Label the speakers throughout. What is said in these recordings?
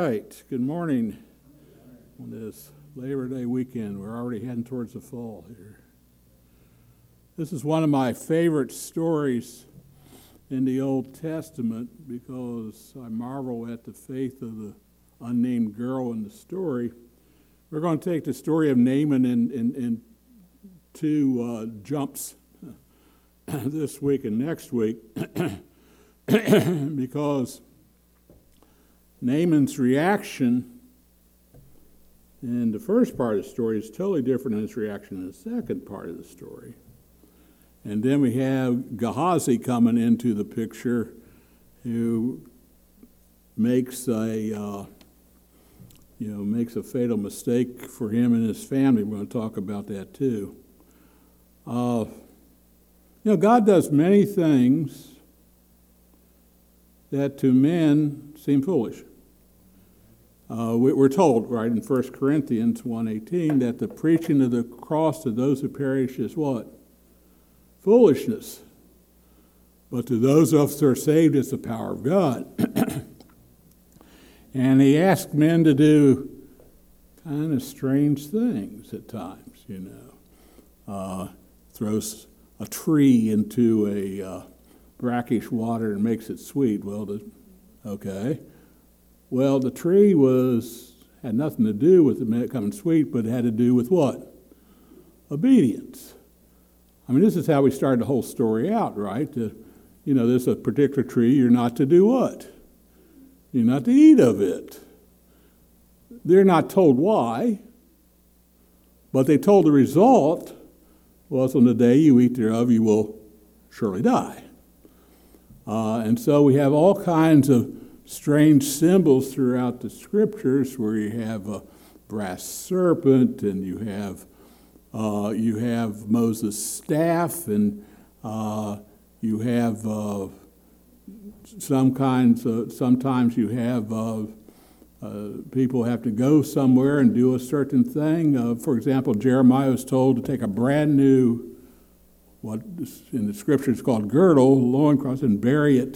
Speaker 1: right. Good morning on this Labor Day weekend. We're already heading towards the fall here. This is one of my favorite stories in the Old Testament because I marvel at the faith of the unnamed girl in the story. We're going to take the story of Naaman in two jumps this week and next week because Naaman's reaction in the first part of the story is totally different than his reaction in the second part of the story. And then we have Gehazi coming into the picture, who makes a fatal mistake for him and his family. We're going to talk about that too. God does many things that to men seem foolish. We're told, right, in 1 Corinthians 1:18, that the preaching of the cross to those who perish is what? Foolishness. But to those of us who are saved, it's the power of God. And he asked men to do kind of strange things at times, throws a tree into a brackish water and makes it sweet. Well, the tree had nothing to do with it becoming sweet, but it had to do with what? Obedience. I mean, this is how we started the whole story out, right? There's a particular tree, you're not to do what? You're not to eat of it. They're not told why, but they told the result was on the day you eat thereof, you will surely die. And so we have all kinds of strange symbols throughout the scriptures where you have a brass serpent and you have Moses' staff, and you have sometimes you have people have to go somewhere and do a certain thing. For example, Jeremiah was told to take a brand new, what in the scriptures is called girdle, loincloth, and bury it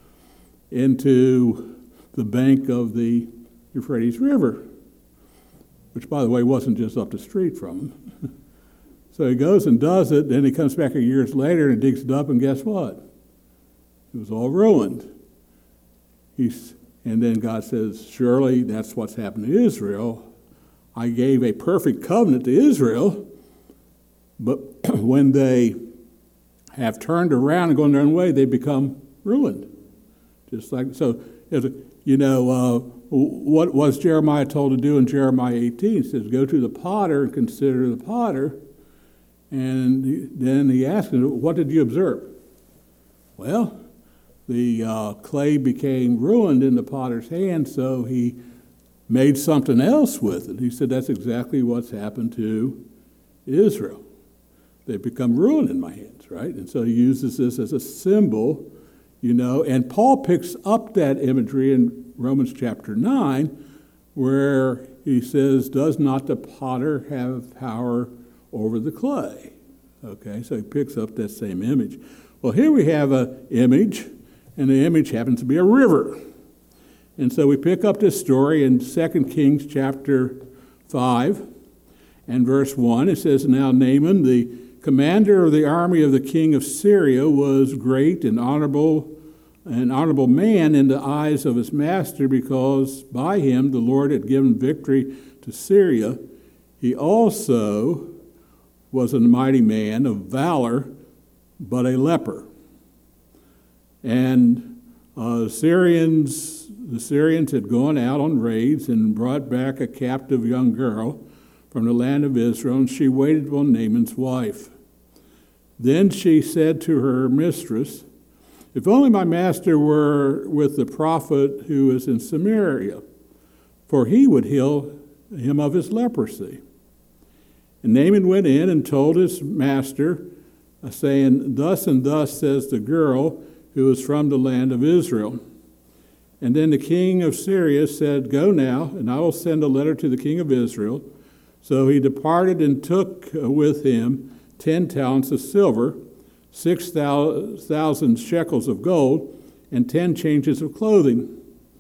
Speaker 1: into the bank of the Euphrates River, which, by the way, wasn't just up the street from him. So he goes and does it, then he comes back years later and digs it up, and guess what? It was all ruined. And then God says, surely that's what's happened to Israel. I gave a perfect covenant to Israel, but when they have turned around and gone their own way, they become ruined. Just like so, what was Jeremiah told to do in Jeremiah 18? It says, go to the potter and consider the potter. And then he asked him, what did you observe? Well, the clay became ruined in the potter's hand, so he made something else with it. He said, that's exactly what's happened to Israel. They've become ruined in my hands, right? And so he uses this as a symbol, and Paul picks up that imagery in Romans chapter 9, where he says, does not the potter have power over the clay? Okay, so he picks up that same image. Well, here we have an image, and the image happens to be a river. And so we pick up this story in 2 Kings chapter 5 and verse 1. It says, now Naaman, the commander of the army of the king of Syria, was great and honorable man in the eyes of his master, because by him the Lord had given victory to Syria. He also was a mighty man of valor, but a leper. And the Syrians had gone out on raids and brought back a captive young girl from the land of Israel, and she waited on Naaman's wife. Then she said to her mistress, if only my master were with the prophet who is in Samaria, for he would heal him of his leprosy. And Naaman went in and told his master, saying, thus and thus says the girl who is from the land of Israel. And then the king of Syria said, go now, and I will send a letter to the king of Israel. So he departed and took with him 10 talents of silver, 6,000 shekels of gold, and 10 changes of clothing.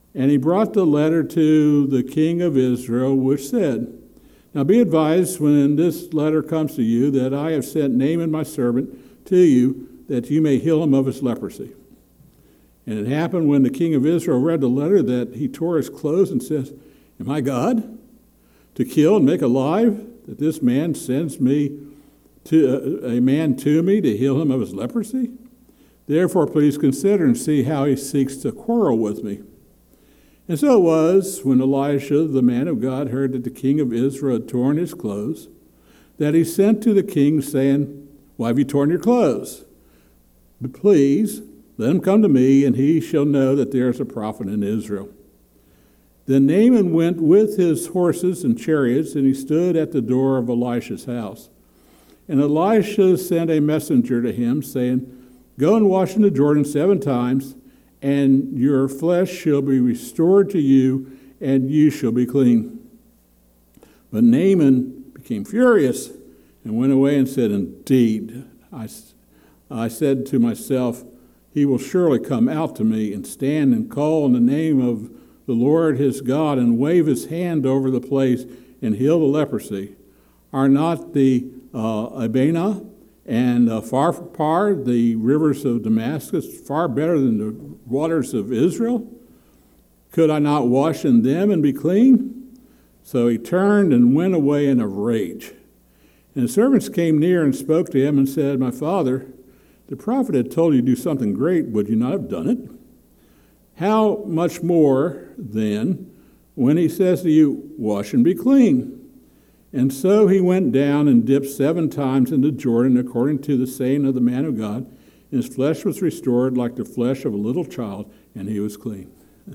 Speaker 1: And he brought the letter to the king of Israel, which said, Now be advised when this letter comes to you that I have sent Naaman my servant to you, that you may heal him of his leprosy. And it happened when the king of Israel read the letter that he tore his clothes and says, Am I God to kill and make alive, that this man sends me to a man to me to heal him of his leprosy? Therefore, please consider and see how he seeks to quarrel with me. And so it was, when Elisha, the man of God, heard that the king of Israel had torn his clothes, that he sent to the king, saying, Why have you torn your clothes? But please, let him come to me, and he shall know that there is a prophet in Israel. Then Naaman went with his horses and chariots, and he stood at the door of Elisha's house. And Elisha sent a messenger to him, saying, Go and wash in the Jordan 7 times, and your flesh shall be restored to you, and you shall be clean. But Naaman became furious and went away and said, Indeed, I said to myself, he will surely come out to me and stand and call in the name of the Lord his God and wave his hand over the place and heal the leprosy. Are not the Abana and Pharpar, the rivers of Damascus, far better than the waters of Israel? Could I not wash in them and be clean? So he turned and went away in a rage. And the servants came near and spoke to him and said, My father, the prophet had told you to do something great. Would you not have done it? How much more, then, when he says to you, Wash and be clean? And so he went down and dipped 7 times into Jordan, according to the saying of the man of God. And his flesh was restored like the flesh of a little child, and he was clean.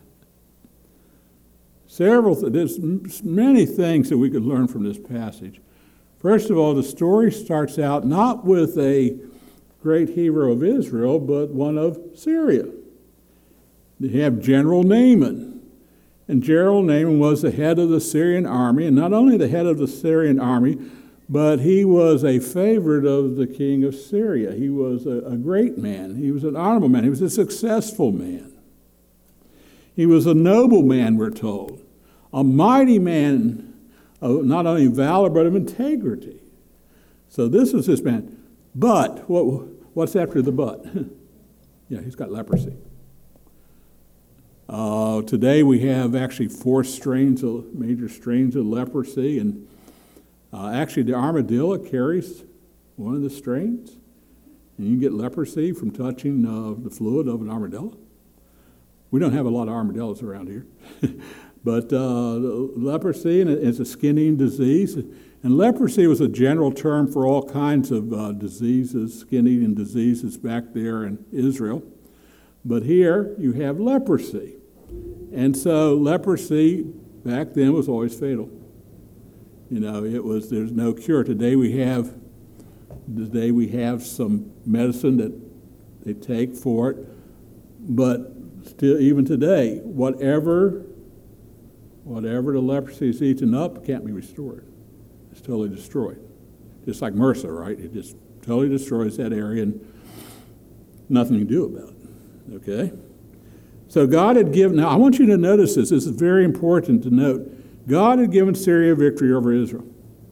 Speaker 1: There's many things that we could learn from this passage. First of all, the story starts out not with a great hero of Israel, but one of Syria. They have General Naaman. And General Naaman was the head of the Syrian army, and not only the head of the Syrian army, but he was a favorite of the king of Syria. He was a great man. He was an honorable man. He was a successful man. He was a noble man, we're told. A mighty man of not only valor, but of integrity. So this was this man. But, what's after the but? Yeah, he's got leprosy. Today we have actually 4 major strains of leprosy, and actually the armadillo carries one of the strains, and you can get leprosy from touching the fluid of an armadillo. We don't have a lot of armadillos around here, but leprosy is a skin-eating disease, and leprosy was a general term for all kinds of diseases, skin-eating diseases back there in Israel. But here you have leprosy. And so leprosy back then was always fatal. You know, there's no cure. Today we have some medicine that they take for it. But still, even today, whatever the leprosy is eaten up can't be restored. It's totally destroyed. Just like MRSA, right? It just totally destroys that area and nothing you can do about it. Okay? So God had given, now I want you to notice this is very important to note. God had given Syria victory over Israel.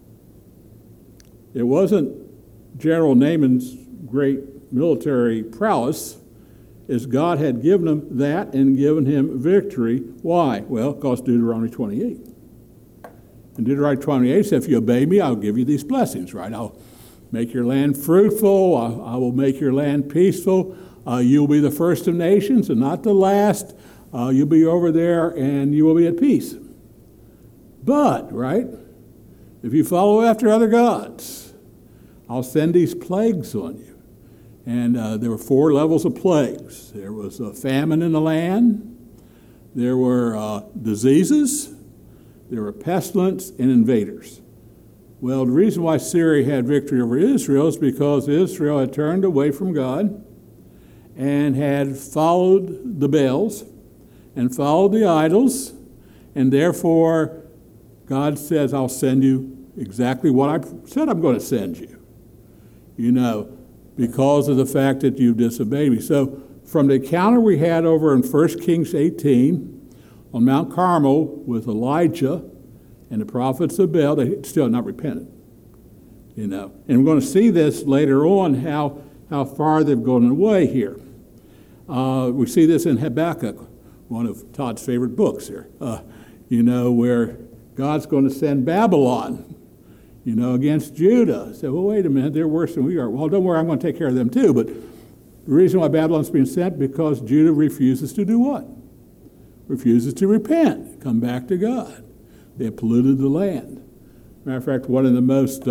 Speaker 1: It wasn't General Naaman's great military prowess, as God had given him that and given him victory. Why? Well, because Deuteronomy 28. And Deuteronomy 28 said, if you obey me, I'll give you these blessings, right? I'll make your land fruitful. I will make your land peaceful. You'll be the first of nations and not the last. You'll be over there and you will be at peace. But, right, if you follow after other gods, I'll send these plagues on you. And there were 4 levels of plagues. There was a famine in the land. There were diseases. There were pestilence and invaders. Well, the reason why Syria had victory over Israel is because Israel had turned away from God and had followed the Baals and followed the idols, and therefore God says, I'll send you exactly what I said I'm going to send you, you know, because of the fact that you've disobeyed me. So from the encounter we had over in 1 Kings 18, on Mount Carmel with Elijah and the prophets of Baal. They still had not repented, you know. And we're going to see this later on, how far they've gone away here. We see this in Habakkuk, one of Todd's favorite books here, you know, where God's going to send Babylon, you know, against Judah. Say, well, wait a minute, they're worse than we are. Well, don't worry, I'm going to take care of them too. But the reason why Babylon's being sent, because Judah refuses to do what? Refuses to repent, come back to God. They have polluted the land. Matter of fact, one of the most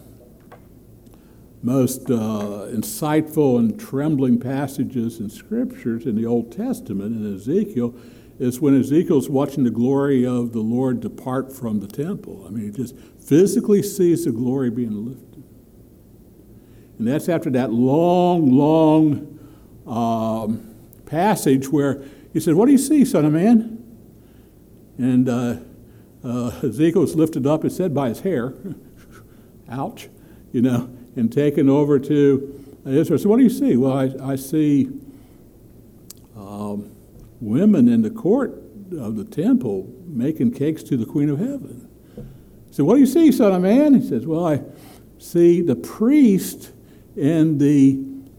Speaker 1: insightful and trembling passages in Scriptures in the Old Testament, in Ezekiel, is when Ezekiel's watching the glory of the Lord depart from the temple. I mean, he just physically sees the glory being lifted. And that's after that long passage where he said, what do you see, son of man? And Ezekiel's lifted up, it said, by his hair. Ouch. You know, and taken over to Israel. So what do you see? Well, I see women in the court of the temple making cakes to the Queen of Heaven. So what do you see, son of man? He says, well, I see the priest in the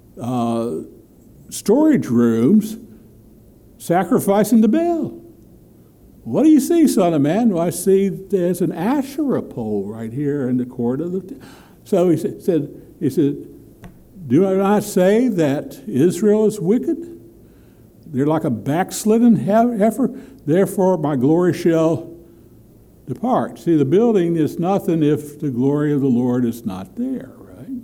Speaker 1: storage rooms sacrificing to Baal. What do you see, son of man? Well, I see there's an Asherah pole right here in the court of the temple. So he said, do I not say that Israel is wicked? They're like a backslidden heifer. Therefore, my glory shall depart. See, the building is nothing if the glory of the Lord is not there, right?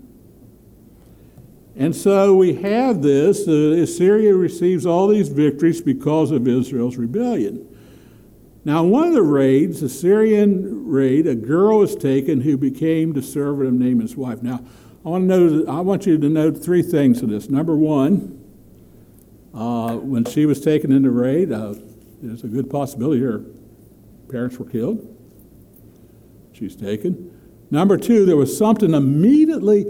Speaker 1: And so we have this. Assyria receives all these victories because of Israel's rebellion. Now, in one of the raids, the Syrian raid, a girl was taken who became the servant of Naaman's wife. Now, I want you to note three things of this. Number one, when she was taken in the raid, there's a good possibility her parents were killed. She's taken. Number two, there was something immediately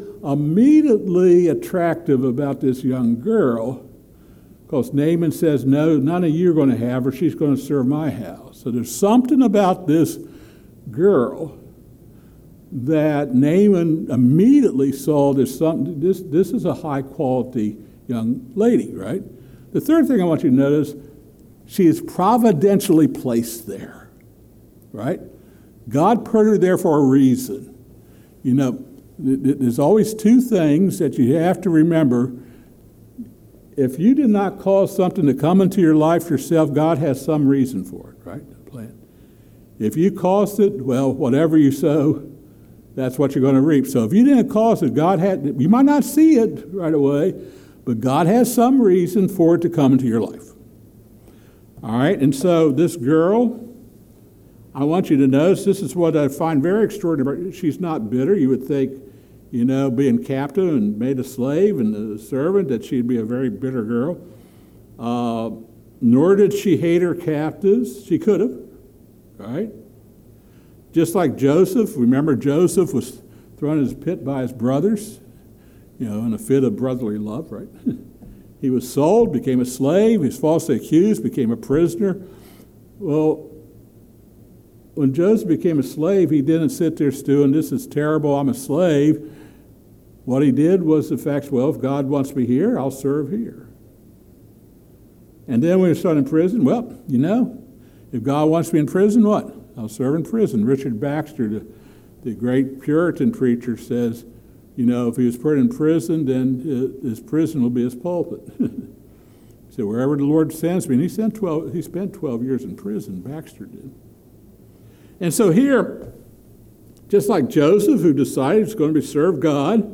Speaker 1: attractive about this young girl, because Naaman says, no, none of you are going to have her. She's going to serve my house. So there's something about this girl that Naaman immediately saw this is a high-quality young lady, right? The third thing I want you to notice, she is providentially placed there, right? God put her there for a reason. You know, there's always two things that you have to remember. If you did not cause something to come into your life yourself, God has some reason for it, right? The plan. If you caused it, well, whatever you sow, that's what you're going to reap. So if you didn't cause it, you might not see it right away, but God has some reason for it to come into your life. All right, and so this girl, I want you to notice, this is what I find very extraordinary. She's not bitter. You would think, you know, being captive and made a slave and a servant, that she'd be a very bitter girl. Nor did she hate her captives. She could have, right? Just like Joseph. Remember, Joseph was thrown in his pit by his brothers, you know, in a fit of brotherly love, right? He was sold, became a slave. He was falsely accused, became a prisoner. Well, when Joseph became a slave, he didn't sit there stewing, this is terrible, I'm a slave. What he did was the fact, well, if God wants me here, I'll serve here. And then when he started in prison, well, you know, if God wants me in prison, what? I'll serve in prison. Richard Baxter, the great Puritan preacher, says, you know, if he was put in prison, then his prison will be his pulpit. So wherever the Lord sends me, and he spent 12 years in prison, Baxter did. And so here, just like Joseph, who decided he's going to serve God,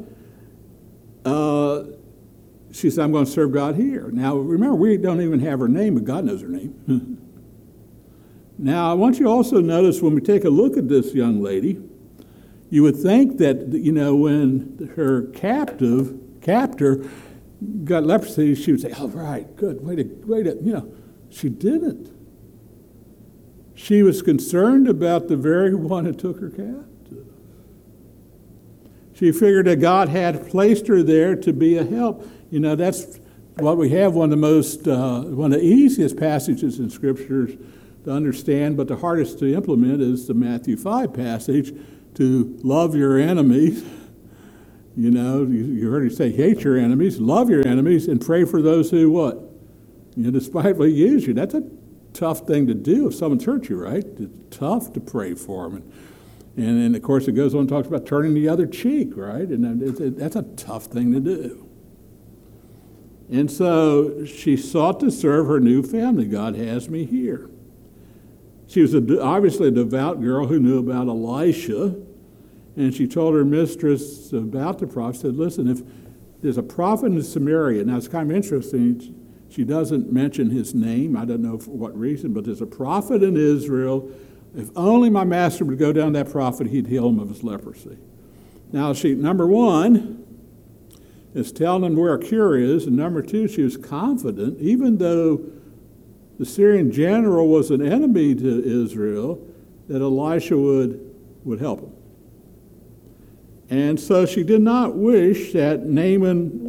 Speaker 1: she said, I'm going to serve God here. Now, remember, we don't even have her name, but God knows her name. Now, I want you to also notice when we take a look at this young lady, you would think that, you know, when her captor got leprosy, she would say, oh, right, good, way to, you know. She didn't. She was concerned about the very one who took her captive. She figured that God had placed her there to be a help. You know, that's what we have, one of the easiest passages in Scriptures to understand, but the hardest to implement is the Matthew 5 passage, to love your enemies. You know, you heard it say, hate your enemies, love your enemies, and pray for those who what? You know, despitefully use you. That's a tough thing to do if someone's hurt you, right? It's tough to pray for them. And then, of course, it goes on and talks about turning the other cheek, right? And that's a tough thing to do. And so she sought to serve her new family. God has me here. She was obviously a devout girl who knew about Elisha. And she told her mistress about the prophet, said, listen, if there's a prophet in Samaria, now it's kind of interesting, she doesn't mention his name, I don't know for what reason, but there's a prophet in Israel. If only my master would go down to that prophet, he'd heal him of his leprosy. Now, she, number one, is telling him where a cure is, and number two, she was confident, even though the Syrian general was an enemy to Israel, that Elisha would help him. And so she did not wish that Naaman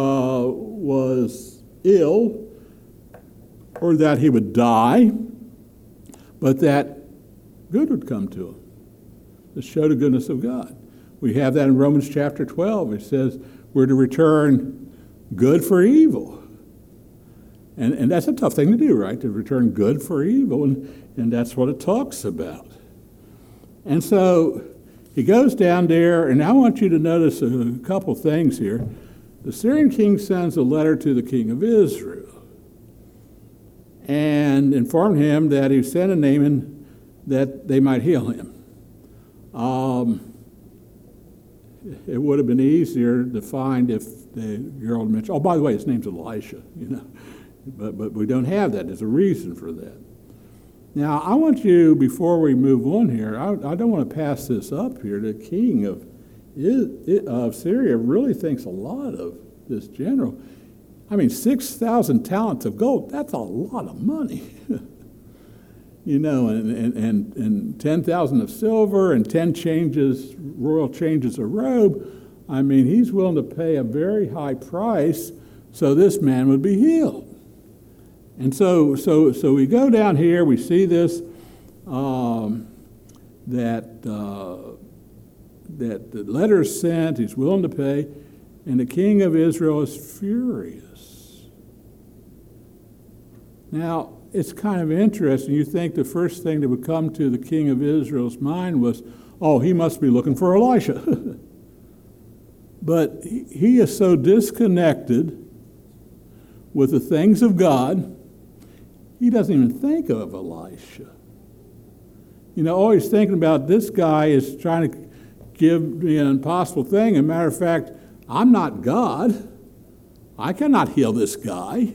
Speaker 1: was ill or that he would die, but that good would come to him to show the goodness of God. We have that in Romans chapter 12. It says we're to return good for evil. And that's a tough thing to do, right? To return good for evil, and that's what it talks about. And so he goes down there, and I want you to notice a couple things here. The Syrian king sends a letter to the king of Israel and informed him that he sent a Naaman that they might heal him. It would have been easier to find if the girl had mentioned, oh, by the way, his name's Elisha, you know. But we don't have that. There's a reason for that. Now, I want you, before we move on here, I don't want to pass this up here. The king of Syria really thinks a lot of this general. I mean, 6,000 talents of gold, that's a lot of money. You know, and 10,000 of silver and 10 royal changes of robe. I mean, he's willing to pay a very high price so this man would be healed. And so we go down here, we see this, that the letter is sent, he's willing to pay, and the king of Israel is furious. Now, it's kind of interesting. You think the first thing that would come to the king of Israel's mind was, oh, he must be looking for Elisha. But he is so disconnected with the things of God, he doesn't even think of Elisha. You know, always thinking about this guy is trying to give me an impossible thing. As a matter of fact, I'm not God. I cannot heal this guy.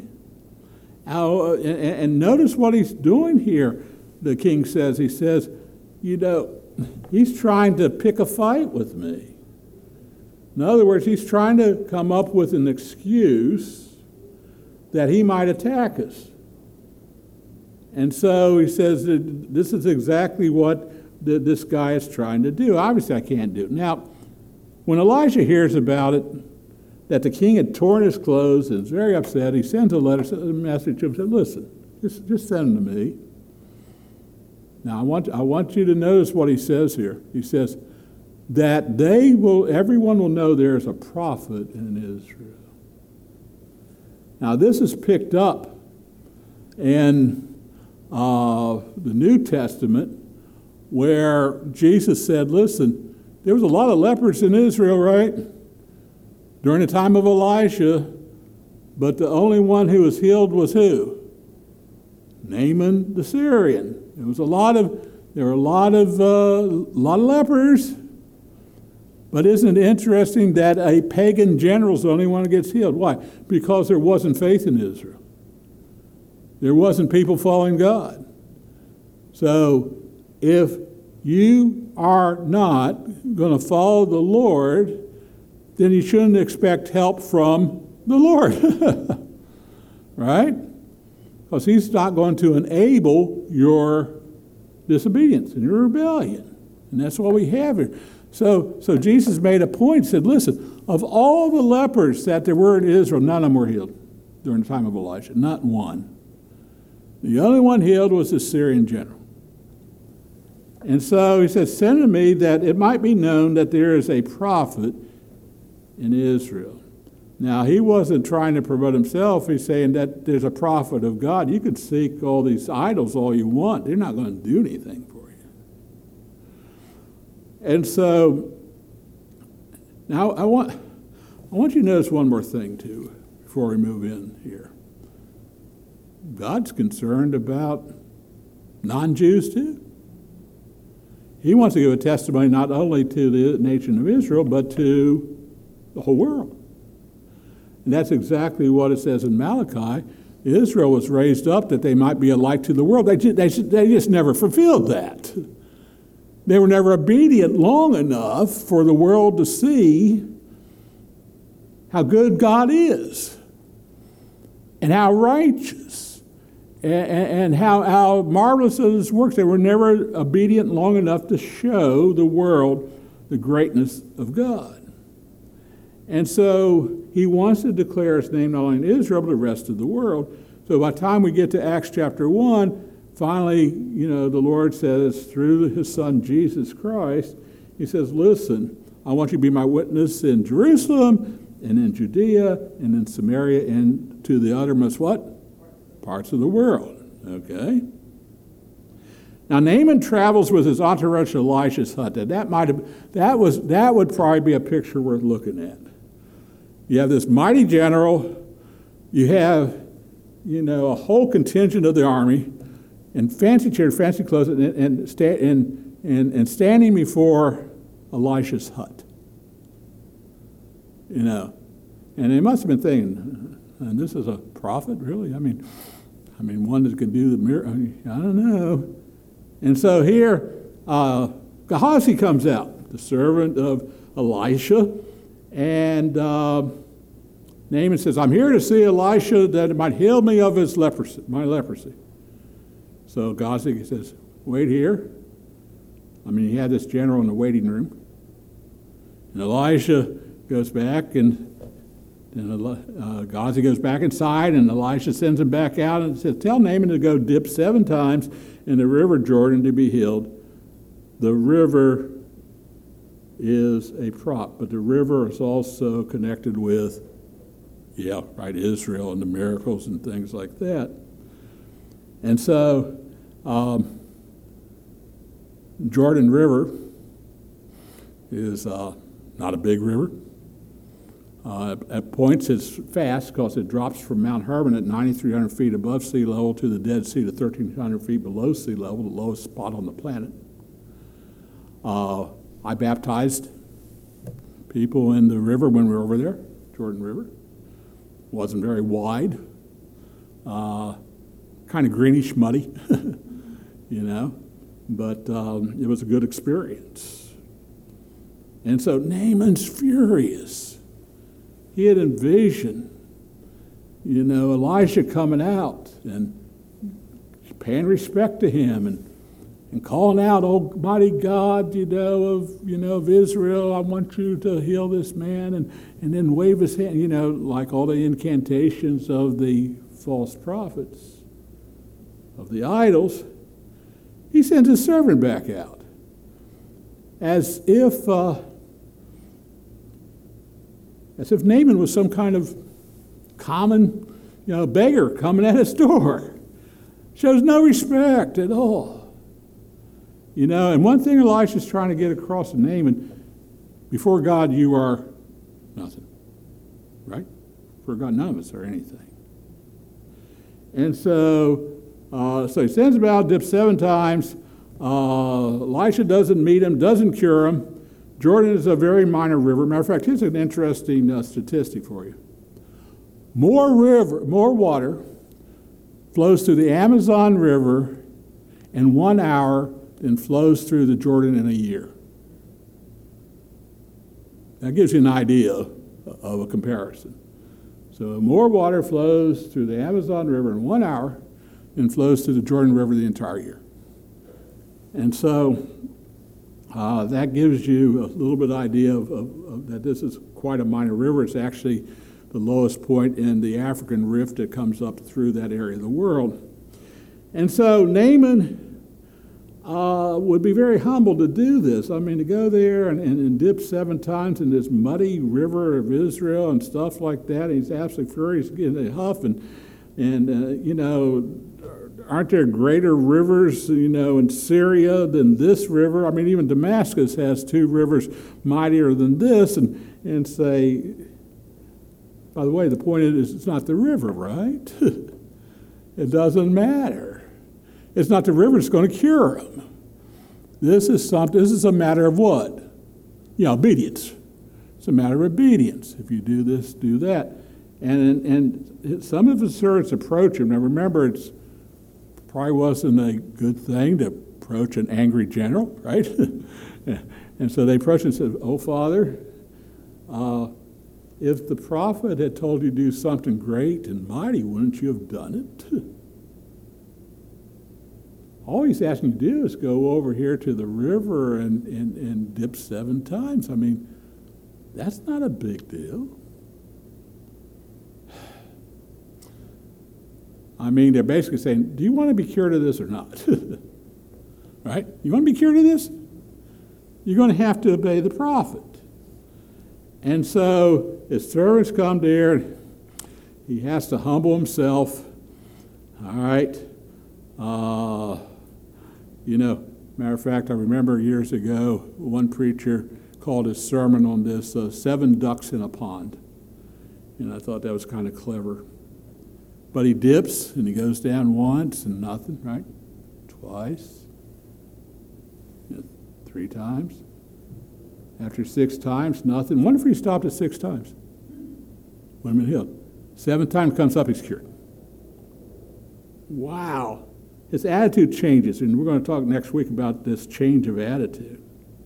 Speaker 1: And notice what he's doing here, the king says. He says, you know, he's trying to pick a fight with me. In other words, he's trying to come up with an excuse that he might attack us. And so he says that this is exactly what this guy is trying to do. Obviously, I can't do it. Now, when Elisha hears about it, that the king had torn his clothes and is very upset, he sends a message to him, said, listen, just send them to me. Now, I want you to notice what he says here. He says that everyone will know there is a prophet in Israel. Now, this is picked up in the New Testament, where Jesus said, listen, there was a lot of lepers in Israel, right? During the time of Elisha, but the only one who was healed was who? Naaman the Syrian. There were a lot of lepers, but isn't it interesting that a pagan general is the only one who gets healed? Why? Because there wasn't faith in Israel. There wasn't people following God. So if you are not going to follow the Lord, then you shouldn't expect help from the Lord. Right? Because he's not going to enable your disobedience and your rebellion. And that's what we have here. So Jesus made a point, said, listen, of all the lepers that there were in Israel, none of them were healed during the time of Elisha. Not one. The only one healed was the Syrian general. And so he says, send to me that it might be known that there is a prophet in Israel. Now, he wasn't trying to promote himself. He's saying that there's a prophet of God. You can seek all these idols all you want. They're not going to do anything for you. And so, now I want you to notice one more thing, too, before we move in here. God's concerned about non-Jews, too. He wants to give a testimony not only to the nation of Israel, but to the whole world. And that's exactly what it says in Malachi. Israel was raised up that they might be a light to the world. They just never fulfilled that. They were never obedient long enough for the world to see how good God is and how righteous and how marvelous are his works. They were never obedient long enough to show the world the greatness of God. And so he wants to declare his name not only in Israel, but the rest of the world. So by the time we get to Acts chapter 1, finally, the Lord says through his son Jesus Christ, he says, listen, I want you to be my witness in Jerusalem and in Judea and in Samaria and to the uttermost what? Parts of the world. Okay? Now Naaman travels with his entourage to Elisha's hut. That would probably be a picture worth looking at. You have this mighty general, you have, a whole contingent of the army, and fancy chairs, fancy clothes, and standing before Elisha's hut. And they must have been thinking, and this is a prophet, really? I mean, one that can do the miracle. I don't know. And so here, Gehazi comes out, the servant of Elisha, and Naaman says, I'm here to see Elisha that it might heal me of his my leprosy. So Gehazi says, wait here. He had this general in the waiting room. And Elisha goes back, and Gehazi goes back inside, and Elisha sends him back out and says, tell Naaman to go dip 7 times in the river Jordan to be healed. The river is a prop, but the river is also connected with, Israel and the miracles and things like that. And so, Jordan River is not a big river. At points it's fast because it drops from Mount Hermon at 9,300 feet above sea level to the Dead Sea to 1,300 feet below sea level, the lowest spot on the planet. I baptized people in the river when we were over there, Jordan River. Wasn't very wide, kind of greenish, muddy, but it was a good experience. And so Naaman's furious. He had envisioned, Elisha coming out and paying respect to him and calling out, Almighty God, of Israel, I want you to heal this man, and then wave his hand, like all the incantations of the false prophets, of the idols. He sends his servant back out, as if Naaman was some kind of common, beggar coming at his door. Shows no respect at all. And one thing Elisha's trying to get across to Naaman, before God you are nothing, right? Before God none of us are anything. And so he sends him out, dips 7 times. Elisha doesn't meet him, doesn't cure him. Jordan is a very minor river. Matter of fact, here's an interesting statistic for you. More water flows through the Amazon River in 1 hour than flows through the Jordan in a year. That gives you an idea of a comparison. So more water flows through the Amazon River in 1 hour than flows through the Jordan River the entire year. And so that gives you a little bit idea of that this is quite a minor river. It's actually the lowest point in the African rift that comes up through that area of the world. And so Naaman would be very humble to do this. I mean, to go there and dip 7 times in this muddy river of Israel and stuff like that. He's absolutely furious, getting a huff, and aren't there greater rivers, in Syria than this river? I mean, even Damascus has 2 rivers mightier than this, and say, by the way, the point is it's not the river, right? It doesn't matter. It's not the river that's going to cure him. This is a matter of what? Obedience. It's a matter of obedience. If you do this, do that. And some of his servants approach him. Now remember, it's probably wasn't a good thing to approach an angry general, right? And so they approached and said, "Oh, Father, if the prophet had told you to do something great and mighty, wouldn't you have done it?" All he's asking you to do is go over here to the river and dip 7 times. I mean, that's not a big deal. I mean, they're basically saying, do you want to be cured of this or not? Right? You want to be cured of this? You're going to have to obey the prophet. And so his servants come there. He has to humble himself. All right. Matter of fact, I remember years ago, one preacher called his sermon on this 7 ducks in a pond. And I thought that was kind of clever. But he dips and he goes down once and nothing, right? Twice. 3 times. After 6 times, nothing. Wonder if he stopped at 6 times. Would have been healed. 7th time comes up, he's cured. Wow. His attitude changes, and we're going to talk next week about this change of attitude.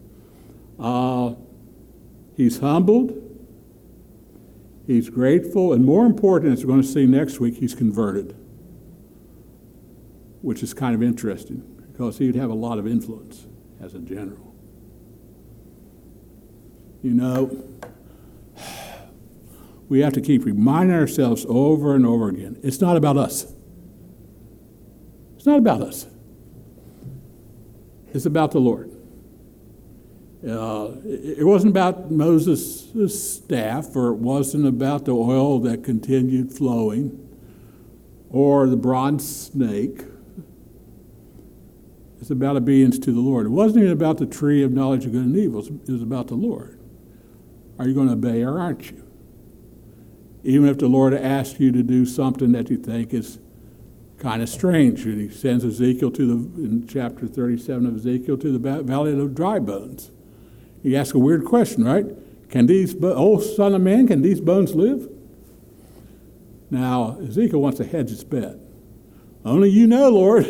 Speaker 1: He's humbled. He's grateful, and more important, as we're going to see next week, he's converted, which is kind of interesting because he'd have a lot of influence as a general. We have to keep reminding ourselves over and over again, it's not about us. It's not about us. It's about the Lord. It wasn't about Moses' staff, or it wasn't about the oil that continued flowing, or the bronze snake. It's about obedience to the Lord. It wasn't even about the tree of knowledge of good and evil. It was about the Lord. Are you going to obey or aren't you? Even if the Lord asks you to do something that you think is kind of strange. And he sends Ezekiel in chapter 37 of Ezekiel to the valley of dry bones. He asks a weird question, right? Oh, son of man, can these bones live? Now, Ezekiel wants to hedge his bet. Only you know, Lord.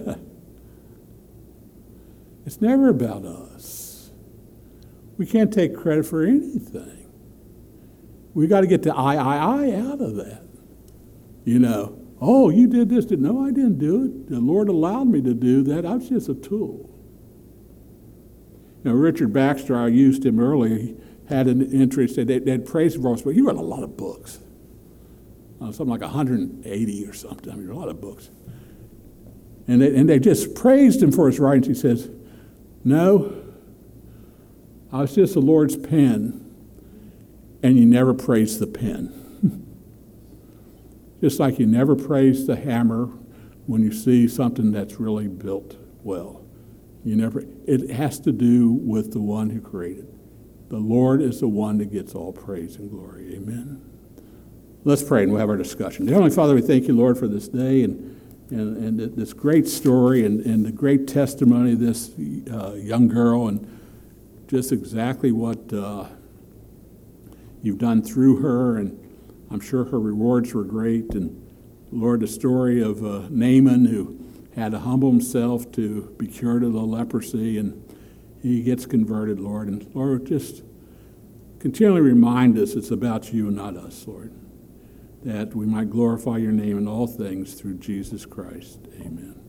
Speaker 1: It's never about us. We can't take credit for anything. We got to get the I out of that. Oh, you did this. No, I didn't do it. The Lord allowed me to do that. I was just a tool. Richard Baxter, I used him earlier. He had an interest. They'd praise him for us, but he wrote a lot of books. Something like 180 or something. I mean, a lot of books. And they just praised him for his writings. He says, "No, I was just the Lord's pen, and you never praised the pen." Just like you never praise the hammer when you see something that's really built well. It has to do with the one who created. The Lord is the one that gets all praise and glory. Amen. Let's pray and we'll have our discussion. Heavenly Father, we thank you, Lord, for this day and this great story and the great testimony of this young girl and just exactly what you've done through her, and I'm sure her rewards were great. And Lord, the story of Naaman, who had to humble himself to be cured of the leprosy, and he gets converted, Lord. And Lord, just continually remind us it's about you and not us, Lord, that we might glorify your name in all things through Jesus Christ. Amen.